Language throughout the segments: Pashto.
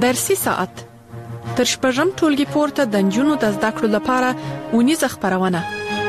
فارسي ساعت تر شپږم ټولګي پورته د نجونو د زده کړو لپاره ونیزه خپرونه.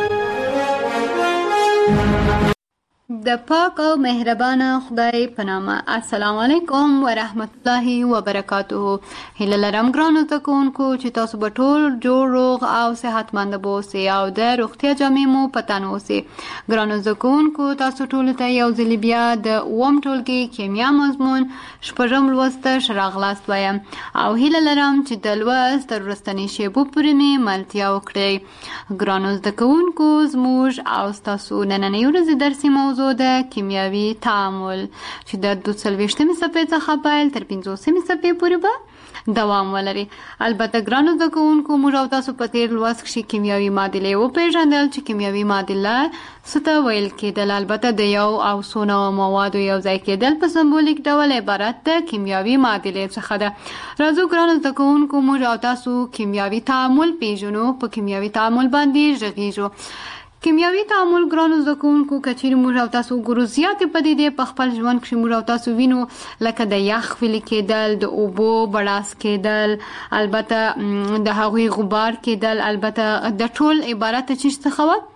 د پاک او مهربان خدای په نامه. السلام علیکم ورحمت الله وبرکاته. هیله لرم ګرانو زده کوونکو چې تاسو به ټول جوړ روغ او صحتمند اوسئ او د روغتیا جامې مو په تن اوسئ. ګرانو زده کوونکو تاسو ټول ته یو ځل بیا د اووم ټولګي کیمیا مضمون شپږم لوست ته راغلاست وایم او هیله لرم چې د لوست تر وروستنۍ شیبو پورې مې ملتیا وکړئ. ګرانو زده کوونکو زموږ او ستاسو نننۍ ورځې درسي موضوع د کیمیاوي تعامل چې د 42مې صفحې څخه پیل تر 50مې صفحې پورې به دوام ولري. البته ګرانو زده کوونکو موږ او تاسو په تیر لوست کې کیمیاوي معادلې وپېژندل چې کیمیاوي معادله څه ته ویل کېدل. البته د یو او څو نوعو موادو یو ځای کېدل په سمبولیک ډول عبارت د کیمیاوي معادلې څخه ده. راځو ګرانو زده کوونکو موږ او تاسو کیمیاوي تعامل پېژنو. په کیمیاوي تعامل باندې غږیږو. کیمیاوي تعامل ګرانو زده کوونکو که چیرې موږ او تاسو وګورو زیاتې پدیدې په خپل ژوند کې موږ او تاسو وینو لکه د یخ ویلې کېدل، د اوبو بړاس کېدل، البته د هغوی غبار کېدل، البته د ټول عبارت چیز څخه و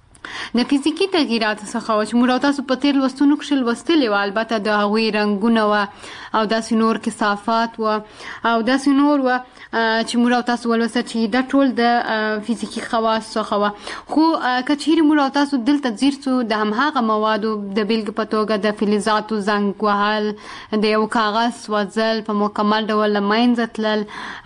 د فزیکي تغییرات څخه و چې موږ او تاسو په تیر لوستونو کې لوستلي و. البته د هغوی رنګونه و او داسې نور کثافات و او داسې نور و چې موږ او تاسو ولوستل چې دا ټول د فزیکي خواص څخه و. خو که چیرې موږ او تاسو دلته ځیر سو د همهغه موادو د بیلګې په توګه د فلزاتو زنګ وهل، د یو کاغذ سوځل، په مکمل ډول له منځه تلل،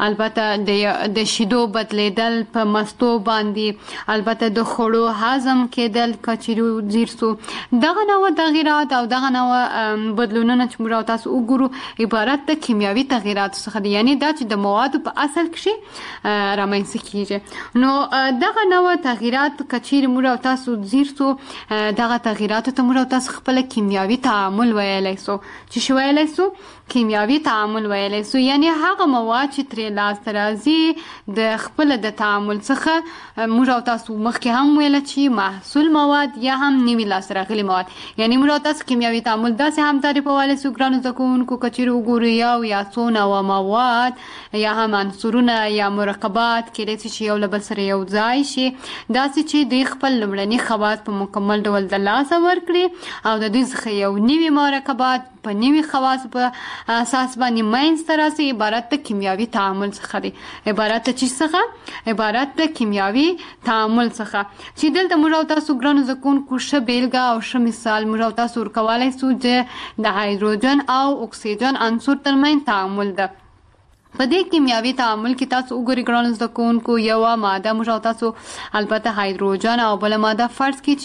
البته د شیدو بدلیدل په مستو باندې، البته د خوړو هضم کېدل که چیرې ځیر سو. دغه نوع تغییرات او دغه نوع بدلونونه چې موږ او تاسو وګورو عبارت د کیمیاوي تغییراتو څخه دي، یعنی دا چې د موادو په اصل کې رامنځته کیږي. نو دغه نوع تغییرات که چیرې موږ او تاسو ځیر سو دغه تغییراتو ته موږ او تاسو خپل کیمیاوي تعامل ویلی سو. چې ویلی سو کیمیاوي تعامل ویلی سو، یعنی هغه مواد چې ترې لاسته راځي د خپل د تعامل څخه موږ او تاسو مخکې هم ویله چې محصول مواد یا هم نوي لاسته راغلي مواد. یعنی موږ او تاسو کیمیاوي تعامل داسې هم تعریفولی سو ګرانو زده کوونکو که چیرې وګورو یو یا څو نوعه مواد یا هم عنصرونه یا مرکبات کېدای شي چې یو له بل سره یو ځای شي، داسې چې دوی خپل لومړني خواص په مکمل ډول د لاسه ورکړي او د دوی څخه یو نوي مرکبات په نوي خواص په اساس باندې منځته راسي. عبارت د کیمیاوي تعامل څخه دی. عبارت د چی څخه؟ عبارت د کیمیاوي تعامل څخه چې دلته موږ او تاسو ګرانو زده کوونکو ښه بیلګه او ښه مثال موږ او تاسو ورکولی سو چې د هایدروجن او اکسیجن عنصر ترمنځ تعامل ده. په دې کیمیاوي تعامل کې تاسو وګورئ ګرانو زده کوونکو یوه ماده موږ او تاسو البته هایدروجن او بله ماده فرض کړئ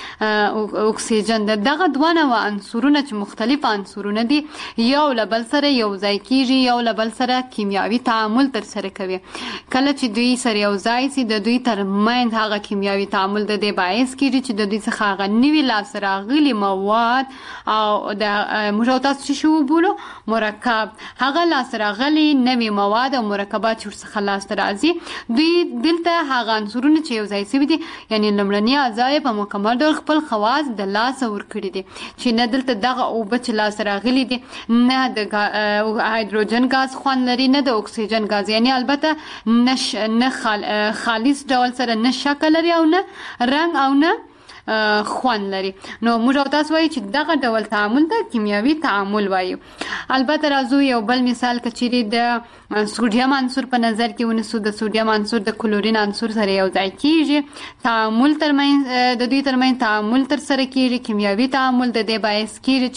چې اکسیجن ده. دغه دوه نوعه عنصرونه چې مختلف عنصرونه دي یو له بل سره یو ځای کیږي، یو له بل سره کیمیاوي تعامل ترسره کوي. کله چې دوی سره یو ځای سي د دوی ترمنځ هغه کیمیاوي تعامل د دې باعث کیږي چې د دوی څخه هغه نوي لاسته راغلي مواد او د موږ او تاسو چې وبولو مرکب، هغه لاسته راغلي نوي مواد او مرکبات چې ورڅخه لاسته راځي دوی دلته هغه عنصرونه چې یو ځای شوي دي یعنی لومړني اعضا یې په مکمل ډول خپل خواص د لاسه ورکړي دي چې نه دلته دغه اوبه چې لاسته راغلي دي نه د هایدروجن ګاز خوند لري نه د اکسیجن ګاز، یعنی البته نه خالص ډول سره نه شکل لري او نه رنګ او نه خوند لري. نو موږ او تاسو وایو چې دغه ډول تعامل ته کیمیاوي تعامل وایو. البته راځو یو بل مثال که چیرې د سوډیم عنصر په نظر کې ونیسو. د سوډیم عنصر د کلورین عنصر سره یو ځای کیږي، تعامل ترمنځ د دوی ترمنځ تعامل ترسره کیږي، کیمیاوي تعامل د دې باعث کیږي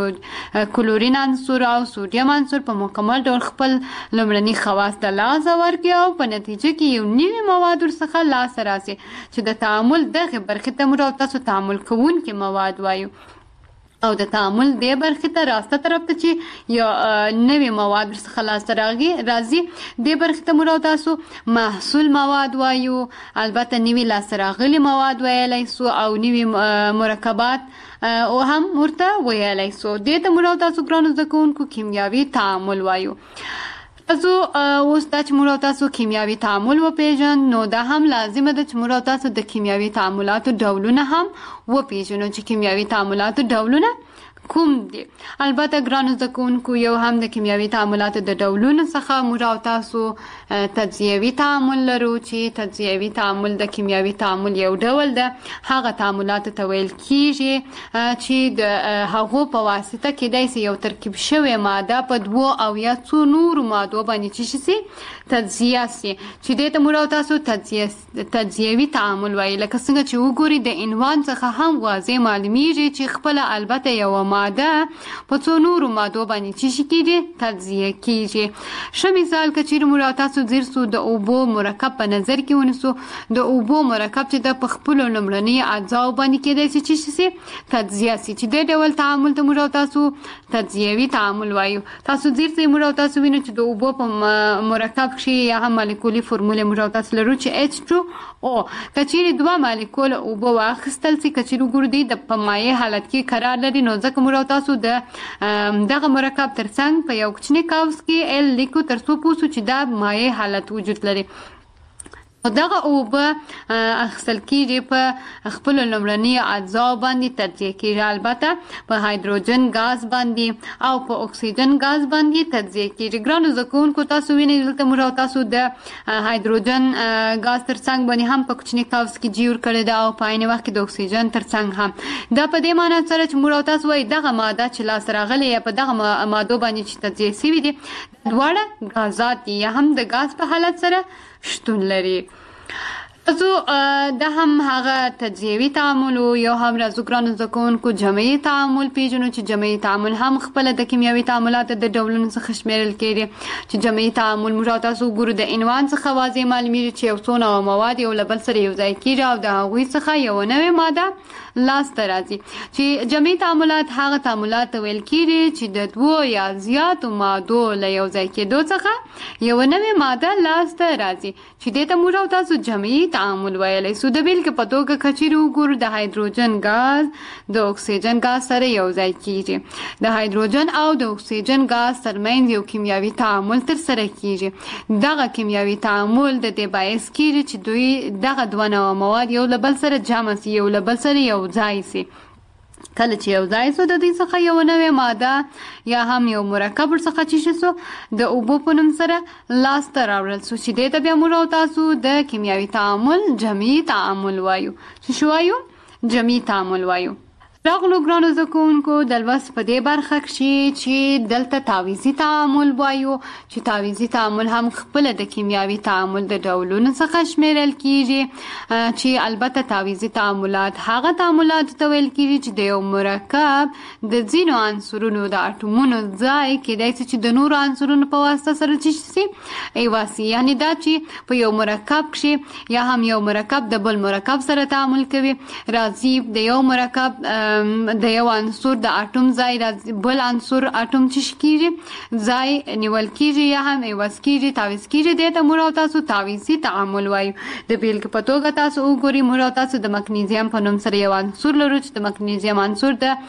چې کلورین عنصر او سوډیم عنصر په مکمل ډول خپل لومړني خواص د لاسه ورکړي او په نتیجه کې یو نوي مواد ورڅخه لاسته راسي چې د تعامل دغه برخې ته موږ تاسو تعامل کوونکي مواد وایو. او د تعامل دې برخې ته راسته طرف ته چې یو نوي مواد ورڅخه لاسته راځي دې برخې ته موږ تاسو محصول مواد وایو. البته نوي لاسته راغلي مواد ویلی سو او نوي مرکبات او هم ورته ویلی سو. دې ته موږ تاسو ګرانو زده کوونکو کیمیاوي تعامل وایو. تاسو اوس دا چې موږ تاسو کیمیاوي تعامل وپېژنو نو دا هم لازمه ده چې موږ تاسو د کیمیاوي تعاملاتو ډولونه هم وپېژنو چې کیمیاوي تعاملاتو ډولونه کوم دي. البته ګرانو زده کوونکو یو هم د کیمیاوي تعاملاتو د ډولونو څخه موږ او تاسو تجزیوي تعامل لرو چې تجزیوي تعامل د کیمیاوي تعامل یو ډول ده. هغه تعاملاتو ته ویل کیږي چې د هغو په واسطه کېدای سي یو ترکیب شوې ماده په دوو او یا څو نورو مادو باندې چې شي تجزیه سي چې دې ته موږ او تاسو تجزیوي تعامل وایي. لکه څنګه چې وګوري د عنوان څخه هم واضح معلومیږي چې خپل البته یو ماده په څو نورو مادو باندې چې کېږي تجزیه کېږي. ښه مثال که چیرې موږ تاسو ځیر سو د اوبو مرکب په نظر کې ونیسو. د اوبو مرکب چې د په خپلو لومړني اجزاو باندې کېدای شي چې شي تجزیه سي چې د ډول تعامل ته موږ تاسو تجزیوي تعامل وایو. تاسو ځیر سي موږ تاسو وینئ چې د اوبو په مرکب کې یا هم مالیکولي فرموله موږ تاسو لرو چې H2O. که چیرې دوه مالیکول اوبو واخیستل سي که چیرې وګورئ د په مایع حالت کې قرار لري نو ځکه موږ تاسو د دغه مرکب ترڅنګ په یو کوچني قوس کې ال لیکو تر څو پوه سو چې دا مایع حالت وجود لري. دغه اوبه اخیستل کېږي په خپلو لومړني اجزاو باندې تجزیه کېږي. البته په هایدروجن ګاز باندې او په اکسیجن ګاز باندې تجزیه کېږي. ګرانو زده کوونکو تاسو وینئ دلته موږ تاسو د هایدروجن ګاز ترڅنګ باندې هم په کوچني قوس کې جوړ کړی ده او په عین وخت کې د اکسیجن ترڅنګ هم. دا په دې معنی سره چې موږ تاسو وایي دغه ماده چې لاسته راغلې یا په دغه مادو باندې چې تجزیه شوي دي دواړه غازات دي یا هم د ګاز په حالت سره شتون لري. راځو دا هم هغه تجزیوي تعامل یو هم راځو ګرانو زده کوونکو جمعي تعامل پیژنو چې جمعي تعامل هم خپله د کیمیاوي تعاملاتو د ډولونو څخه شمیرل کېږي. چې جمعي تعامل موږ تاسو وګورو د عنوان څخه واضح معلومیږي چې یو څو نوع مواد یو له بل سره یو ځای کېږي او د هغوی څخه یو نوې ماده لاسته راځي. چې جمعي تعاملات هغه تعاملات ویل کېږي چې د دوو یا زیاتو مادو له یو ځای کېدو څخه یو نوې ماده لاسته راځي چې دې ته موږ تاسو جمعي تعامل ویلی سو. د بیلګې په توګه که چیرې وګورو د هایدروجن ګاز د اکسیجن ګاز سره یو ځای کېږي. د هایدروجن او د اکسیجن ګاز ترمنځ یو کیمیاوي تعامل ترسره کېږي. دغه کیمیاوي تعامل د دې باعث کېږي چې دوی دغه دوه نوع مواد یو له بل سره جمع سي یو له بل سره یو ځای سي. کله چې یو ځای سو د دوی څخه یو نوې ماده یا هم یو مرکب ورڅخه چې سو د اوبو په نوم سره لاسته راوړل سو چې دې ته بیا موږ تاسو د کیمیاوي تعامل جمعي تعامل وایو. چې شو وایو؟ جمعي تعامل وایو. راغلو ګرانو زده کوونکو د لوست په دې برخه کې چې دلته تعویضي تعامل وایو چې تعویضي تعامل هم خپله د کیمیاوي تعامل د ډولونو څخه شمیرل کېږي. چې البته تعویضي تعاملات هغه تعاملات ته ویل کېږي چې د یو مرکب د ځینو عنصرونو د اټومونو ځای کېدای شي چې د نورو عنصرونو په واسطه سره چې شي ایواسي. یعنې دا چې په یو مرکب کې یا هم یو مرکب د بل مرکب سره تعامل کوي راځي د یو مرکب د یو عنصر د اټوم ځای بل عنصر اټوم چې کېږي ځای نیول کېږي یا هم عوض کېږي تعویض کېږي. دې ته موږ تاسو تعویضي تعامل وایو. د بیلګې په توګه تاسو وګورئ موږ تاسو د مګنیزیم په نوم سره یو عنصر لرو چې د مګنیزیم عنصر د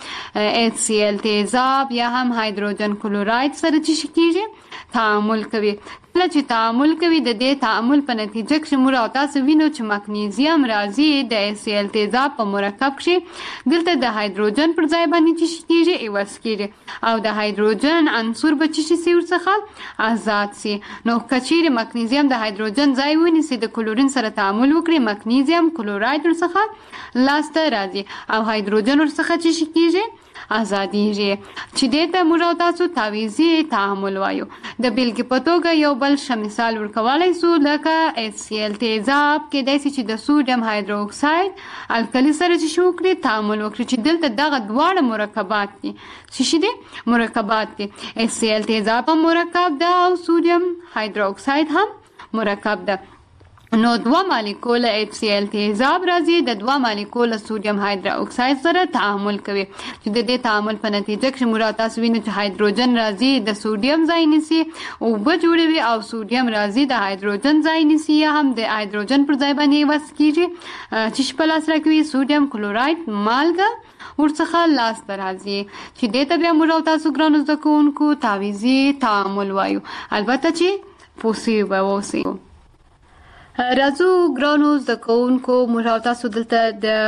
HCl تیزاب یا هم هایدروجن کلوراید سره چې کېږي تعامل کوي. کله چې تعامل کوي د دې تعامل په نتیجه کې موږ تاسو وینو چې مګنیزیم راځي د HCl تیزاب په مرکب کې دلته د هایدروجن پر ځای باندې چې کېږي عوض کېږي او د هایدروجن عنصر به چې سي ورڅخه آزاد سي. نو که چیرې مګنیزیم د هایدروجن ځای ونیسي د کلورین سره تعامل وکړي مګنیزیم کلوراید ورڅخه لاسته راځي او هایدروجن ورڅخه چې کېږي آزادیږي. چې دې ته موږ تاسو تعویضي تعامل وایو. د بیلګې په توګه یو بل ښه مثال ورکولی سو لکه HCl تیزاب کېدای شي چې د سوډیم هایدروکساید الکلي سره چې وکړي تعامل وکړي چې دلته دغه دواړه مرکبات دي چې دي مرکبات دي. HCl تیزاب هم مرکب ده او سوډیم هایدروکساید هم مرکب ده. نو دوه مالیکول HCl تیزاب راځي د دوه مالیکول سوډیم هایدروکساید سره تعامل کوي چې د دې تعامل په نتیجه کې موږ تاسو وینئ چې هایدروجن راځي د سوډیم ځای نیسي اوبه جوړوي او سوډیم راځي د هایدروجن ځای نیسي یا هم د هایدروجن پر ځای باندې عوض کېږي چې په لاس راکوي سوډیم کلوراید مالګه ورڅخه لاسته راځي. چې دې ته بیا موږ تاسو ګرانو زده کوونکو تعویضي تعامل وایو. البته چې پوسی به اوسئ. راځو ګرانو زده کوونکو موږ تاسو دلته د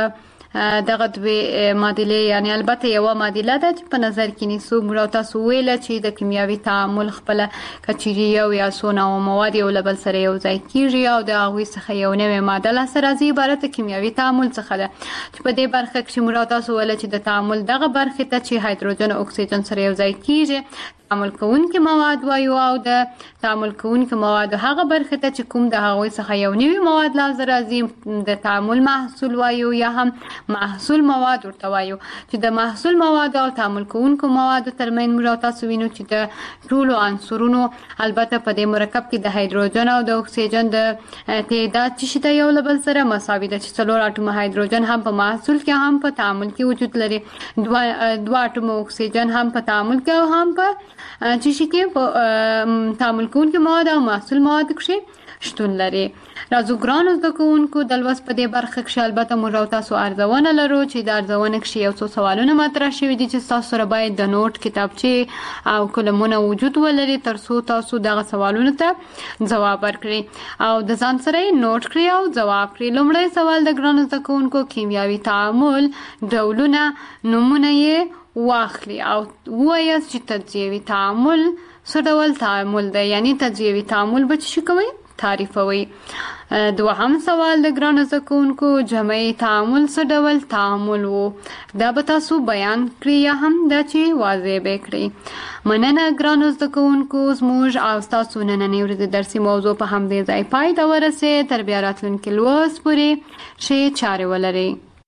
دغه دوه معادلې یعنی البته یو معادله ده چې په نظر کې نیسو موږ تاسو ویل چې د کیمیاوي تعامل خپل کچيري یو یا سونه او مواد یو لبل سره یو ځای کیږي او د هغه څخه یو نوې ماده له سره زی عبارت کیمیاوي تعامل څخه ده چې په دې برخه کې موږ تاسو ویل چې د تعامل دغه برخه ته چې هایدروجن او اکسیجن سره یو ځای کیږي تعامل کوونکي مواد وایو او د تعامل کوونکي مواد هغه برخه ته چې کوم د هغه څخه یو نوې مواد لازم راځي د تعامل محصول وایو یا هم محصول مواد ورته وایو چې د محصول مواد او تعامل کوونکو مواد ترمن موږ تاسو وینو چې د ټولو عنصرونو البته په دې مرکب کې د هایدروجن او د اکسیجن د تعداد چې د یو لبل سره مساوي ده چې څلور اټوم هایدروجن هم په محصول کې هم په تعامل کې وجود لري دوه اټوم اکسیجن هم په تعامل کې او هم په چې کې په تعامل کوونکي مواد او محصول مواد کې شتون لري. راځو ګرانو زده کوونکو د لوست په دې برخه کې البته موږ تاسو ارزونه لرو چې د ارزونه کې یو څو سوالونه مطرح شوي دي چې تاسو سره باید د نوٹ کتابچه او قلمونه وجود ولري ترڅو تاسو دغه سوالونو ته ځواب ورکړئ او د ځان سره نوٹ کړئ او ځواب کړئ. لومړی سوال د ګرانو زده کوونکو کیمیاوي تعامل ډولونه نمونه یې واخلي او وایي چې تجزیوي تعامل څه ډول تعامل دی یعنی تجزیوي تعامل به څه کوي تعریفوي. دوهم سوال د ګرانو زده کوونکو جمعي تعامل څه ډول تعامل وو دا به تاسو بیان کړئ یا هم دا چې واضح به کړئ. مننه ګرانو زده کوونکو زموږ او تاسو نننۍ ورځې درسي موضوع په همدې ځای پای ته ورسېد. تر بیا راتلونکي لوست پورې ښې چارې ولرئ.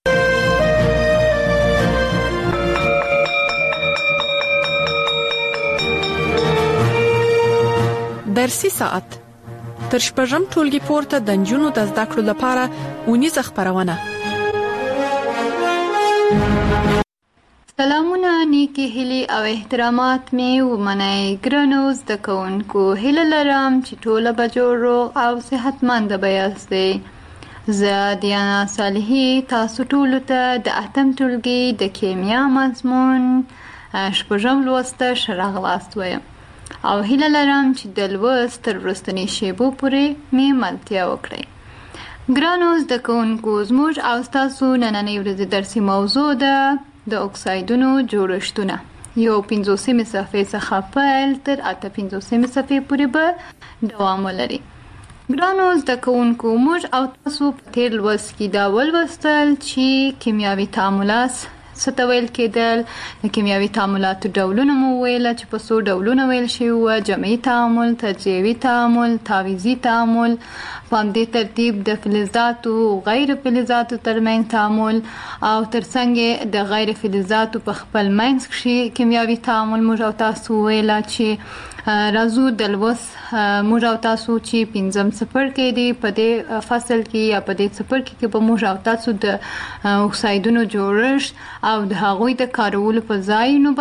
درسي ساعت تر شپږم ټولګي پورته د نجونو د زده کړو لپاره اونیزه خبرونه. سلامونه نیکی هیلي او احترامات مې ومنئ ګرانو زده کوونکو. هیله لرم چې ټوله به جوړ روغ او صحتمند به یاستئ. زه دیانا صالحي تاسو ټولو ته د اتم ټولګي د کیمیا مضمون شپږم لوست ته راغلاست وایم او هیله لرم چې د لوست تر وروستنۍ شیبو پورې مې ملتیا وکړئ. ګرانو زده کوونکو زموږ او ستاسو نننۍ ورځې درسي موضوع ده د اکسایدونو جوړښتونه. یو 50 صفحې څخه پیل تر 58 صفحې پورې به دوام ولري. ګرانو زده کوونکو موږ او تاسو په تیر لوست کې دا ولوستل چې کیمیاوي تعاملات څه ته ویل کېدل. د کیمیاوي تعاملاتو ډولونه مو ویل چې په څو ډولونه ویل شوي وو: جمعي تعامل، تجزیوي تعامل، تعویضي تعامل، په همدې ترتیب د فلزاتو او غیر فلزاتو ترمنځ تعامل او ترڅنګ د غیر فلزاتو په خپل منځ کې کیمیاوي تعامل موږ او تاسو ویل چې راځو د لوست موږ او تاسو چې پنځم څپرکی دی په دې فصل کې یا په دې څپرکي کې به موږ او تاسو د اکسایدونو جوړښت او د هغوی د کارولو په ځایونو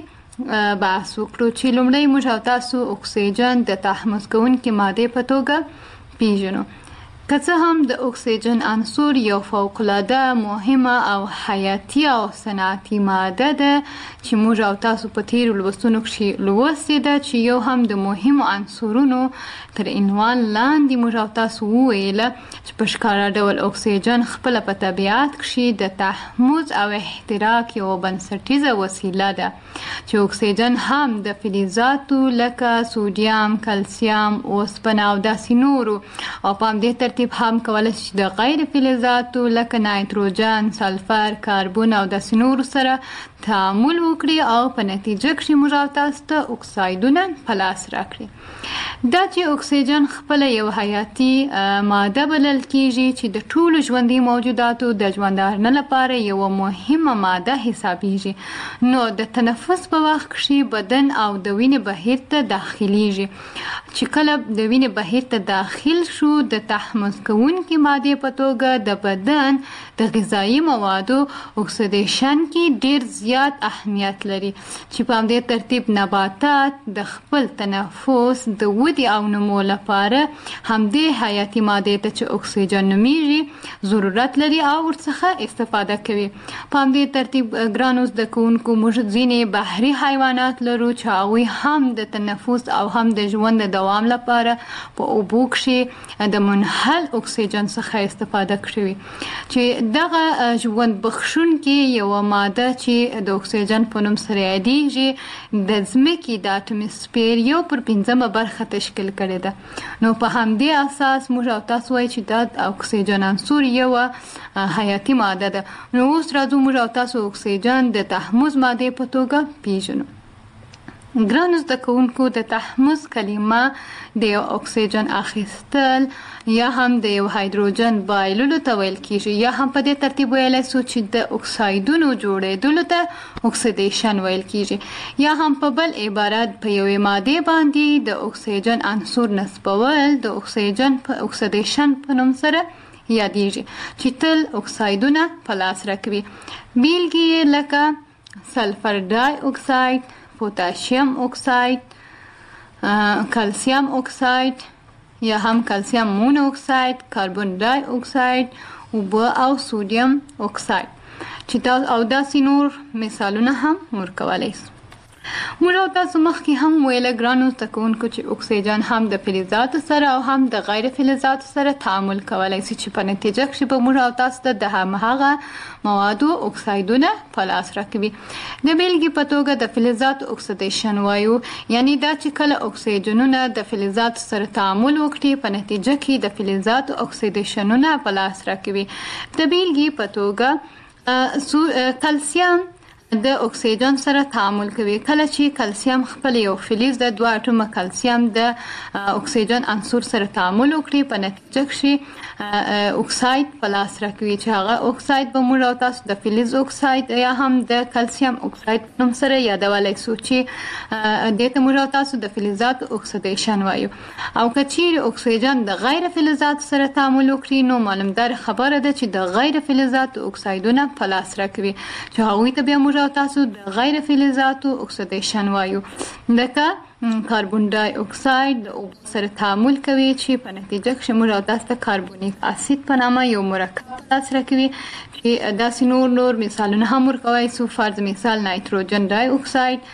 باندې بحث وکړو چې لومړی موږ او تاسو اکسیجن د تحمض کوونکې مادې په توګه پیژنو. که څه هم د اکسیجن عنصر یو فوق‌العاده مهمه او حیاتي او صنعتي ماده ده چې موږ او تاسو په تیرو لوستونو کې لوستې ده چې یو هم د مهمو عنصرونو تر عنوان لاندې موږ او تاسو وویله چې په ښکاره ډول اکسیجن خپله په طبیعت کې د تحمض او احتراق یوه بنسټیزه وسیله ده چې اکسیجن هم د فلزاتو لکه سوډیم، کلسیم، اوسپنه او داسې نورو او په همدې ترتیب هم کولی شي د غیر فلزاتو لکه نایتروجن، سلفر، کاربون او داسې نورو سره تعامل وکړي او په نتیجه کې موږ او تاسو ته اکسایدونه په لاس راکړي. دا چې اکسیجن خپله یو حیاتي ماده بلل کیږي چې د ټولو ژوندي موجوداتو د ژوندارنه لپاره یوه مهمه ماده حسابیږي. نو د تنفس په وخت کې بدن او د وینې بهیر ته داخلیږي. چې کله د وینې بهیر ته داخل شو د تحمض کوونکې مادې په توګه د بدن د غذایي موادو اکسیدیشن کې ډیر زیات اهمیت لري چې په همدې ترتیب نباتات د خپل تنفس د ودې او نمو لپاره همدې حیاتي مادې ته چې اکسیجن نومیږي ضرورت لري او ورڅخه استفاده کوي. په همدې ترتیب ګرانو زده کوونکو موږ ځینې بحري حیوانات لرو چې هغوی هم د تنفس او هم د ژوند د دوام لپاره په اوبو کې د منحل الکحل اکسیجن څخه استفاده کوي چې دغه ژوند بخښونکي یو ماده چې د اکسیجن په نوم سره یادېږي د ځمکې د اټموسفیر 1/5 برخه تشکیل کړې ده. نو په همدې اساس موږ او تاسو وایو چې د اکسیجن عنصر یو حیاتي ماده ده. نو اوس راځو موږ او تاسو اکسیجن د تحمض ماده په توګه پیژنو. ګرانو زده کوونکو د تحمض کلمه د یو اکسیجن اخیستل یا هم د یو هایدروجن بایللو ته ویل کیږي یا هم په دې ترتیب ویلی سو چې د اکسایدونو جوړېدلو ته اکسیدیشن ویل کیږي یا هم په بل عبارت په یوې مادې باندې د اکسیجن عنصر نصبول د اکسیدیشن په نوم سره یادېږي چې تل اکسایدونه په لاس راکوي. بیلګې لکه سلفر ډای اکساید، پوتاشیم اکساید، کلسیم اکساید یا هم کلسیم مون اکساید، کاربن ډای اکساید، اوبه او سودیم اکساید چې او داسې نور مثالونه هم ورکولی سو. موږ او تاسو مخکې هم ویله ګرانو زده کوونکو چې اکسیجن هم د فلزاتو سره او هم د غیر فلزاتو سره تعامل کولی شي چې په نتیجه کې به موږ او تاسو ته د هماغه موادو اکسایدونه په لاس راکوي. د بیلګې په توګه د فلزاتو اکسیدیشن وایو، یعنی دا چې کله اکسیجنونه د فلزاتو سره تعامل وکړي په نتیجه کې د فلزاتو اکسیدیشنونه په لاس راکوي. د بیلګې په توګه کلسیم د اکسیجن سره تعامل کوي. کله چې کلسیم خپل یو فلز د 2 اټومه کلسیم د اکسیجن عنصر سره تعامل وکړي په نتیجه کې اکساید په لاس راکوي چې هغه اکساید به موږ او تاسو د فلز اکساید یا هم د کلسیم اکساید په نوم سره یادولی سو چې دې ته موږ او تاسو د فلزاتو اکسیدیشن وایو. او که چیرې اکسیجن د غیر فلزاتو سره تعامل وکړي نو معلومدار خبره ده چې د غیر فلزاتو اکسایدونه په لاس راکوي چې هغوی ته بیا موږ او تاسو د غیر فلزاتو اکسیدیشن وایو. لکه کاربن ډای اکساید د اوبو سره تعامل کوي چې په نتیجه کې موږ او تاسو ته کاربونیک اسید په نامه یو مرکب په لاس راکوي چې داسې نور مثالونه هم ورکولی سو. فرض مثال نایتروجن ډای اکساید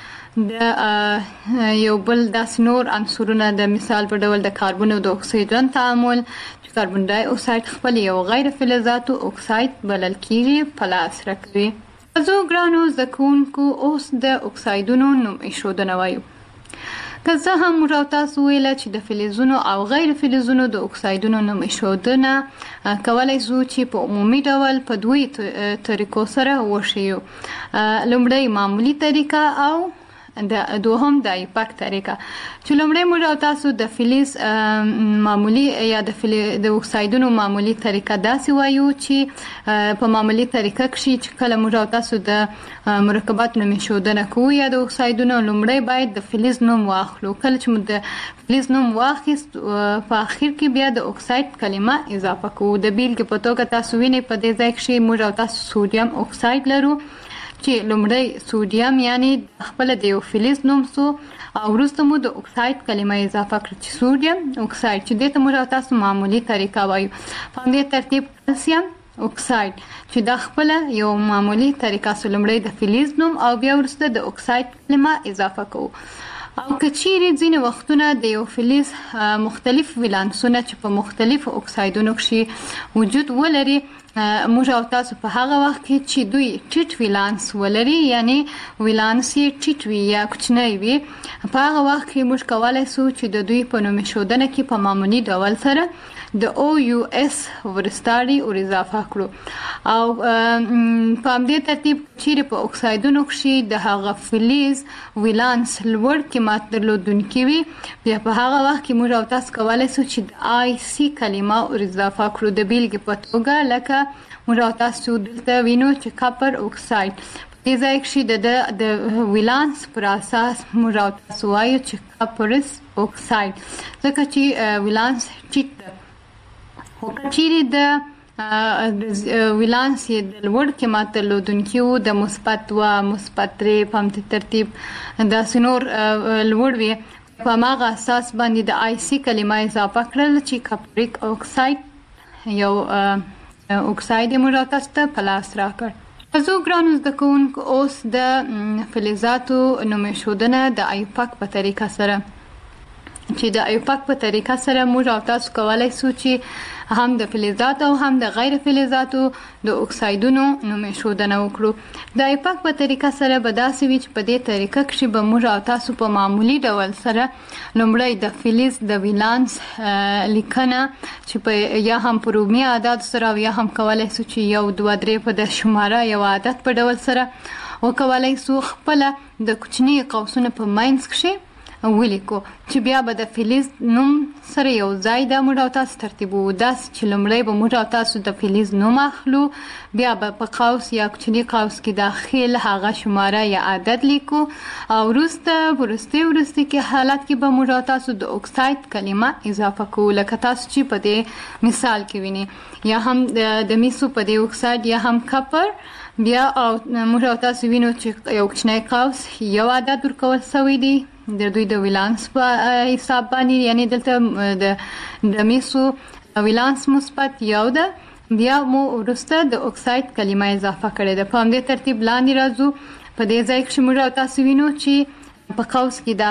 د یو بل داسې نور عنصرونه د مثال په ډول د کاربن او د اکسیجن تعامل چې کاربن ډای اکساید خپل یو غیر فلزاتو اکساید بلل کیږي په لاس راکوي. زه ګرانو زده کوونکو اوس د اکسایدونو نوم ایښودنه وایو. که څه هم موږ او تاسو ویله چې د فلزونو او غیر فلزونو د اکسایدونو نوم ایښودنه کولی سو چې په عمومي ډول په دوی طریقو سره وښیو. لومړی معمولي طریقه او د دوهم د ایپاک طریقه چې لومړی موږ او تاسو د فلز معمولي یا د اکسایدونو معمولي طریقه داسې وایو چې په معمولي طریقه کې چې کله موږ او تاسو د مرکباتو نوم ایښودنه کوو یا د اکسایدونو لومړی باید د فلز نوم واخلو. کله چې موږ د فلز نوم واخیست په اخر کې بیا د اکساید کلمه اضافه کوو. د بیلګې په توګه تاسو وینئ په دې ځای کې موږ او تاسو سودیم اکساید لرو چې لومړی سودیم یعنی خپل د یو فلز نوم سو او وروسته مو د اکساید کلمه اضافه کړه چې سودیم اکساید چې دې ته موږ او تاسو معمولي طریقه وایو. په همدې ترتیب کلسیم اکساید چې دا خپل یو معمولي طریقه سو، لومړی د فلز نوم او بیا وروسته د اکساید کلمه اضافه کوو. او که چیرې ځینې وختونه د یو فلز مختلف ولانسونه چې په مختلفو اکسایدونو کې وجود ولري موږ او تاسو په هغه وخت کې چې دوی ټیټ ولانس ولري یعنی ولانس یې ټیټ وي یا کوچنی وي په هغه وخت کې موږ کولی سو چې د دوی په نوم ایښودنه کې په معمولي ډول سره د OUS ورستاړي ور اضافه کړو. او په همدې ترتیب چیرې په اکسایدونو کې د هغه فلز ولانس لوړ قیمت درلودونکي وي بیا په هغه وخت کې موږ او تاسو کولی سو چې د IC کلمه ور اضافه کړو. د بیلګې په توګه لکه موږ او تاسو دلته وینو چې کاپر اکساید دې ځای کې د ولانس پر اساس موږ او تاسو وایو چې کاپرس اکساید ځکه چې ولانس ټیټ ده. خو که چیرې د ولانس یې د لوړ قیمت درلودونکي وو د مثبت 2 مثبت 3 په همدې ترتیب داسې نور لوړ وي په هماغه اساس باندې د IC کلمه اضافه کړل چې کاپریک اکساید یو اکساید یې موږ تاسو ته په لاس راکړ. زه ګرانو زده کوونکو اوس د فلزاتو نوم ایښودنه د ایپاک په طریقه سره چې د ایپاک په طریقه سره موږ او تاسو کولای شو چې هم د فلزات او هم د غیر فلزاتو د اکسایدونو نومېښودنه وکړو. د ایپاک په طریقه سره به داسې وي چې په دې طریقه کې به موږ او تاسو په معمولی ډول سره لومړی د فلز د ولانس لیکنه چې په یا هم په رومي عدد سره یا هم کولای شو چې 1 2 3 په د شماره یو عدد په ډول سره وکولای شو خپل د کوچنی قوسونو په ماینس کې ولیکو چې بیا به د فلز نوم سره یو ځای د موږ او تاسو ترتیبو. داس چې لومړی به موږ او تاسو د فلز نوم اخلو، بیا به په قوس یا کوچنی قوس کې داخل هغه شماره یا عدد لیکو او وروسته کې حالت کې به موږ او تاسو د اکساید کلمه اضافه کوو، لکه تاسو چې په دې مثال کې وینئ، یا هم د میسو په دې اکساید یا هم کپر. بیا او موږ او تاسو وینو چې یو کوچنی قوس یو عدد ورکول شوی دی د دوی د ولانس په حساب باندې، یعنی دلته د میسو ولانس مثبت یو ده. بیا مو وروسته د اکساید کلمه اضافه کړې ده. په همدې ترتیب لاندې راځو. په دې ځای کې موږ او تاسو وینو چې په قوس کې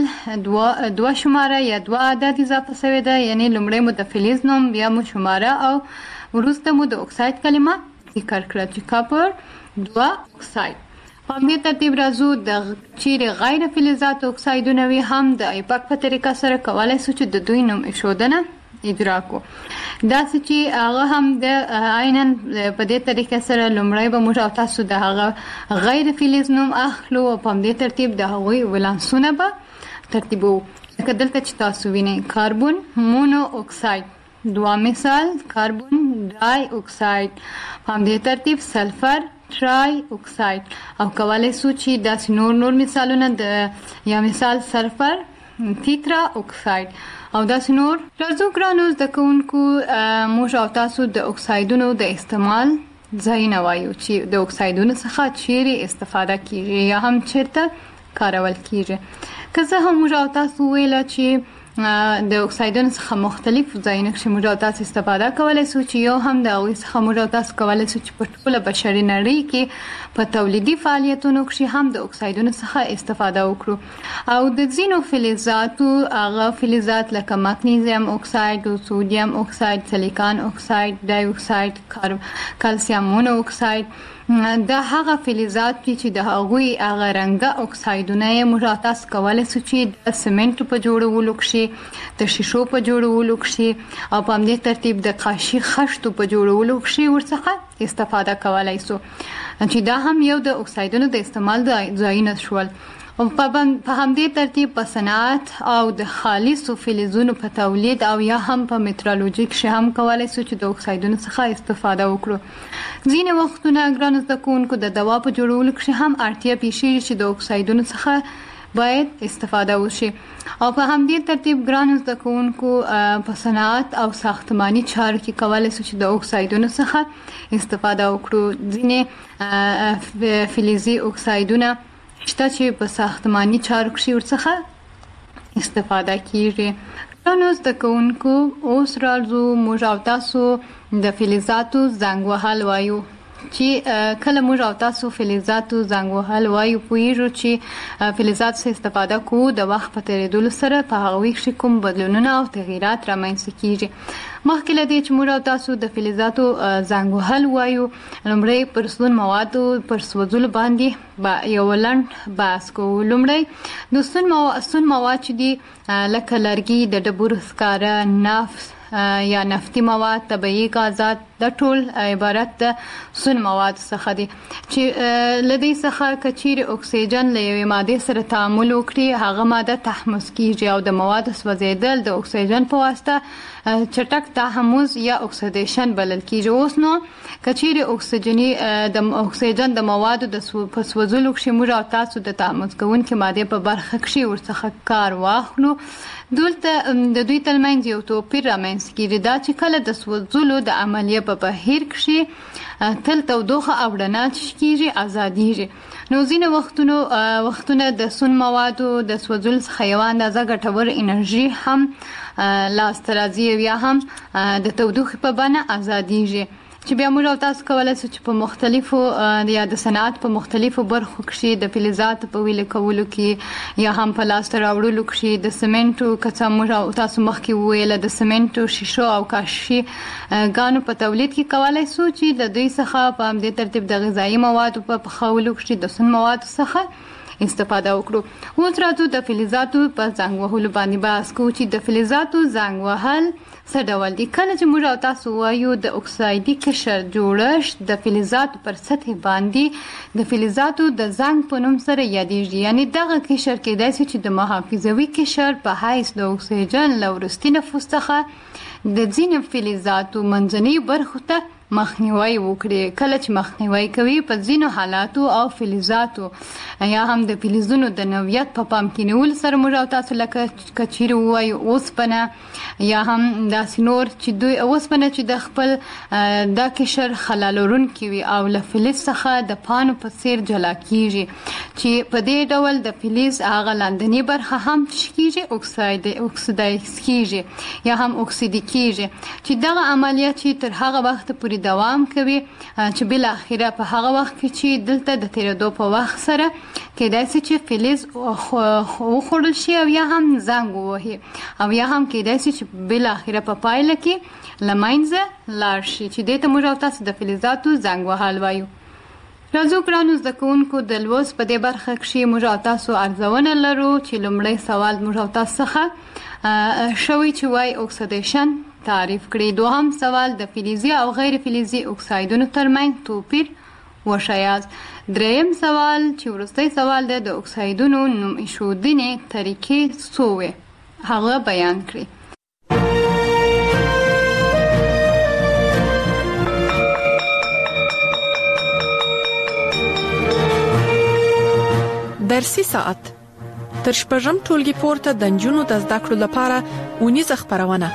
داخل دوه شماره یا دوه عدد اضافه شوی ده، یعنی لومړی مو د فلز نوم، بیا مو شماره او وروسته مو د اکساید کلمه ذکر کړه چې کاپر 2 اکساید. په همدې ترتیب راځو د چیرې غیر فلزات اکسایدونه وي هم د ایپاک په طریقه سره کولای شو چې د دوی نوم ایښودنه اجرا کو. داسې چې هغه هم د عیناً په دې طریقه سره لومړی به موږ او تاسو د هغه غیر فلز نوم اخلو او په همدې ترتیب د هغوی ولانسونه به ترتیبو. لکه دلته چې تاسو وینئ کاربن مونو اکساید، دوه مثال کاربن ډای اکساید، په همدې ترتیب سلفر ټرای اکساید، او کولای شو چې داسې نور مثالونه د یا مثال سلفر تیترا اکساید او داسې نور. راځو ګرانو زده کوونکو موږ او تاسو د اکسایدونو د استعمال ځایونه وایو چې د اکسایدونو څخه چیرې استفاده کیږي یا هم چیرته کارول کیږي. که څه هم موږ او تاسو ویل چې د اکسایدونو څخه مختلف ځایونه کې موږ او تاسو استفاده کولای شو چې یو هم د هغوی څخه موږ او تاسو کولای شو چې په ټوله بشري نړۍ کې په تولیدي فعالیتونو کې هم د اکسایدونو څخه استفاده وکړو. او د ځینو فلزاتو هغه فلزات لکه مګنیزیم اکساید، سودیم اکساید، سیلیکان اکساید، ډای اکساید، کلسیم مونو اکساید، دا هغه فلزات چې د هغوی هغه رنګه اکسایدونه یې موږ تاسو کولای شو چې د سمنټو په جوړولو کې، د شیشو په جوړولو کې او په همدې ترتیب د قاشي خښتو په جوړولو کې ورڅخه استفاده کولای شو، چې دا هم یو د اکسایدونو د استعمال ځایونه شول. او په همدې ترتیب په صنعت او د خالصو فلزونو په تولید او یا هم په مترالوژي کې هم کولای شو چې د اکسایدونو څخه استفاده وکړو. ځینې وختونه ګرانو زده کوونکو د دوا په جوړولو کې هم اړتیا پیښیږي چې د اکسایدونو څخه باید استفاده وشي. او په همدې ترتیب ګرانو زده کوونکو په صنعت او ساختماني چارو کې کولای شو چې د اکسایدونو څخه استفاده وکړو. ځینې فلزي اکسایدونه شته چې په ساختماني چارو کې ورڅخه استفاده کیږي. نو زده کوونکو اوس راځو موږ او تاسو د فلزاتو زنګ وهل وایو، چې کله موږ او تاسو فلزاتو زنګ وهل وایو پوهیږو چې فلزات څخه استفاده کوو د وخت په تیریدلو سره په هغوی کې کوم بدلونونه او تغییرات رامنځته کیږي. مخکې له دې چې موږ او تاسو د فلزاتو زنګ وهل وایو، لومړی پر سون موادو پر سوځولو باندې یو لنډ بحث کوو. لومړی د سون مواد چې دي لکه لرګي، د ډبرو سکاره، نفت یا نفتي مواد، طبیعي غازات، د ټول عبارت د سون مواد څخه دي چې لدی څخه کچیر اکسیجن له یوې ماده سره تعامل وکړي هغه ماده تحمض کیږي او د مواد سوځیدل د اکسیجن په واسطه چټک تحمض یا اکسیدیشن بلل کیږي. اوس نو کچیر اکسیجن د موادو د سوځولو کې موږ او تاسو د تحمض کوونکې ماده په برخه کې ورڅخه کار واخلو، دلته د دوی ترمنځ یو توپیر رامنځته کیږي، دا چې کله د سوځولو د عملیه په بهیر کې تل تودوخه او رڼا کیږي ازادیږي. نو ځینې وختونه د سون موادو د سوځولو څخه یو اندازه ګټور انرژي هم لاسته راځي یا هم د تودوخې په بڼه ازادیږي، چې بیا موږ تاسو کولای شو چې په مختلفو یا د صنعت په مختلفو برخو کې د فلزاتو په ویلې کولو کې یا هم په لاس راوړلو کې د سمنټو کڅا موږ تاسو مخکې ویل د سمنټو شیشو او کاشي ګانو په تولید کې کولای شو چې د دوی څخه په همدې ترتیب د غذایی موادو په پخولو کې د سون موادو څخه استفاده وکړو. اوس راځو د فلزاتو په زنګ وهلو باندې بحث کوو چې د فلزاتو زنګ وهل څه ډول دي. کله چې موږ تاسو وایو د اکسایدي قشر جوړښت د فلزاتو پر سطح باندې د فلزاتو د زنګ په نوم سره یادېږي، یعنی دغه قشر کېدای شي چې د محافظوي قشر په حیث د اکسیجن له وروستي نفوس څخه د ځینو فلزاتو منځنۍ برخو ته مخنیوي وکړي. کله چې مخنیوي کوي په ځینو حالاتو او فلزاتو یا هم د فلزونو د نوعیت په پام کې نیول سره موږ تاسو لکه کچیر وایو اوسپنه یا هم داسې نور چې دوی اوسپنه چې د خپل د قشر خلالورونکي وي او له فلز څخه د پانو په څیر جلا کیږي، چې په دې ډول د فلز هغه لاندنی برخه هم کیږي اکسیدایز کیږي یا هم اکسیدي کیږي، چې دغه عملیات چې تر هغه وخت پورې دوام کوي چې بل اخیره په هغه وخت کې چې دلته د تیرېدو په وخت سره کېدای شي چې فلز وخوړل شي او یا هم زنګ ووهي او یا هم کېدای شي چې بل اخیره په پایله کې له منځه لاړ شي، چې دې ته موږ تاسو د فلزاتو زنګ وهل وایو. راځو ګرانو زده کوونکو د لوست په دې برخه کې موږ تاسو ارزونه لرو چې لومړی سوال موږ تاسو څخه شوی چې وای اکسیدیشن تعریف کړئ. دوهم سوال د فلزي او غیر فلزي اکسایدونو ترمنځ توپیر وښایاست. دریم سوال چې وروستی سوال د اکسایدونو نوم ایښودنې طریقې څو وي هغه بیان کړئ. درسي ساعت تر شپږم ټولګي پورته د نجونو د زده کړو لپاره اونیزه خپرونه.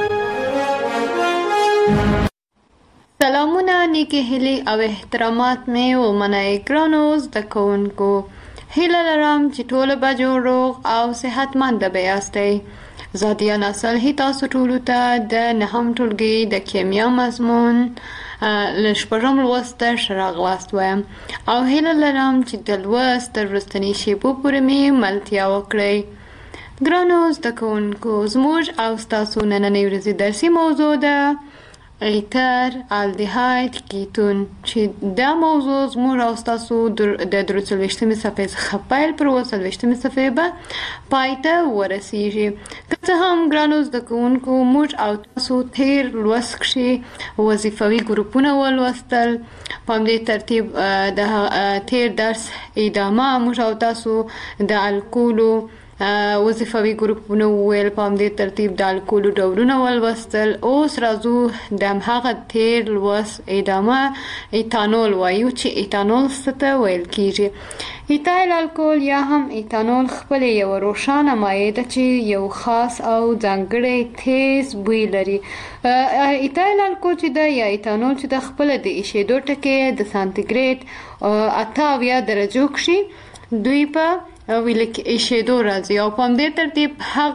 سلامونه، نیکی هیلی او احترامات می و منای ګرانو زده کوونکو. هیله لرم چې ټول به جوړ روغ او صحتمند به یاستئ. زادیا نسل هی تاسو ټولو ته د نهم ټولګي د کیمیا مضمون له شپږم لوست راغلاست وایم او هیله لرم چې د لوست تر وروستنۍ شیبو پورې مې ملتیا وکړئ. ګرانو زده کوونکو، زموږ او ستاسو نننۍ ورځې درسي موضوع ده ایتر الدیهاید کیتون، چې دا موضوع زموږ او ستاسو د 43مې صفحې څخه پیل پر 43مې صفحې به پای ته ورسیږي. که څه هم ګرانو زده کوونکو موږ او تاسو تیر لوست کښې وظیفوي ګروپونه ولوستل، په همدې ترتیب د تیر درس ادامه موږ او تاسو د الکولو وظیفوي ګروپونه وویل، په همدې ترتیب د الکولو ډولونه ولوستل. اوس راځو د هغه تیر لوست ادامه ایتانول وایو چې ایتانول څه ته ویل کیږي. ایتایل الکول یا هم ایتانول خپل یو روښانه مایع ده چې یو خاص او ځانګړی تیز بوی لري. ایتایل الکول چې ده یا ایتانول چې ده خپل د ایشېدو ټکي د سانتیګریډ 88 درجو کښې دوی په ایشېدو راځي او په همدې ترتیب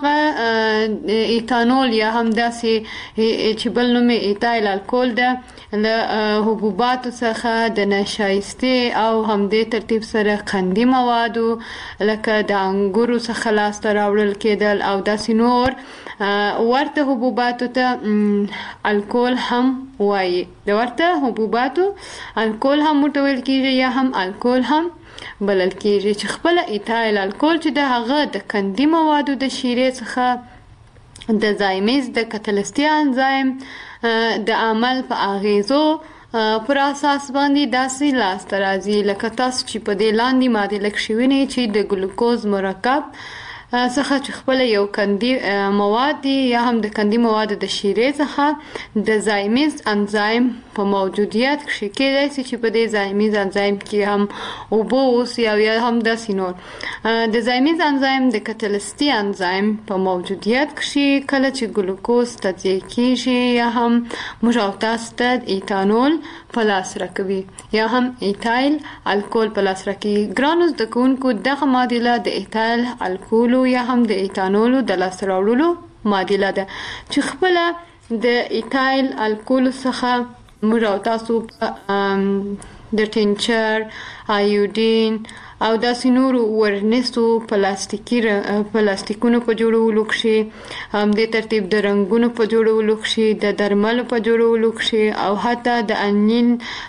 هغه ایتانول یا هم داسې چې بل نوم یې ایتایل الکول ده له حبوباتو څخه د نشایستې او همدې ترتیب سره قندي موادو لکه د انګورو څخه لاسته راوړل کېدل او داسې نور ورته حبوباتو ته الکول هم وایي. د ورته حبوباتو الکول هم ورته ویل کېږي یا هم الکول هم بلل کېږي، چې خپل ایتایل الکول چې د هغه د قندي موادو د شیرې څخه د زایمیز د کتلستي انزایم د عمل په اغیزو پر اساس باندې داسې لاسته راځي لکه تاسو چې په دې لاندې ماده لکه شویني چې د ګلوکوز مرکب څخه چې خپل یو قندي مواد دي یا هم د قندي موادو د شیرې څخه د زایمیز انزایم په موجودیت کې کېدای شي چې په دې زایمیز انزایم کې هم اوبه اوسي او یا هم داسې نور د زایمیز انزایم د کتلستي انزایم په موجودیت کې کله چې ګلوکوز تجزیه کېږي یا هم موږ او تاسو ته ایتانول په لاس راکوي یا هم ایتایل الکول په لاس راکوي. ګرانو زده کوونکو، دغه معادله د ایتایل الکولو یا هم د ایتانولو د لاسته راوړلو معادله ده چې خپله د ایتایل الکولو څخه موږ او تاسو د ټینچر، آیودین او داسې نورو ورنیسو پلاستیکونو په جوړولو کښې، همدې ترتیب د رنګونو په جوړولو کښې، د درملو په جوړولو کښې او حتی د انین